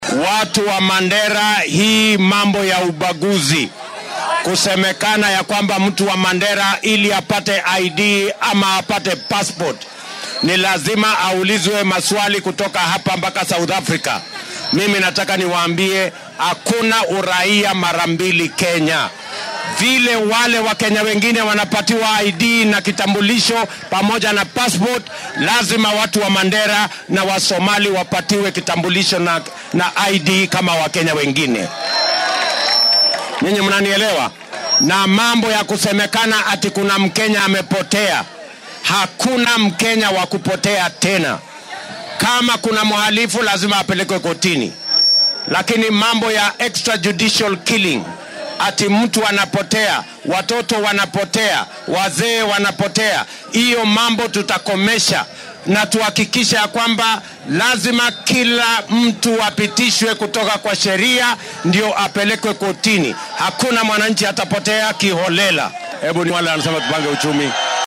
Watu wa Mandera, hii mambo ya ubaguzi, kusemekana ya kwamba mtu wa Mandera ili apate ID ama apate passport ni lazima aulizwe maswali kutoka hapa mpaka South Africa. Mimi nataka niwaambie hakuna uraia mara mbili Kenya. Vile wale wa Kenya wengine wanapatiwa ID na kitambulisho pamoja na passport, lazima watu wa Mandera na wa Somali wapatiwe kitambulisho na ID kama wa Kenya wengine. Ninyi mnanielewa? Na mambo ya kusemekana ati kuna Mkenya amepotea, hakuna Mkenya wa kupotea tena. Kama kuna mhalifu lazima apelekwe kotini. Lakini mambo ya extrajudicial killing, ati mtu anapotea, watoto wanapotea, wazee wanapotea, hiyo mambo tutakomesha na tuhakikisha ya kwamba lazima kila mtu apitishwe kutoka kwa sheria ndio apelekwe kotini. Hakuna mwananchi atapotea kiholela. Hebu ni wale wanasema tupange uchumi.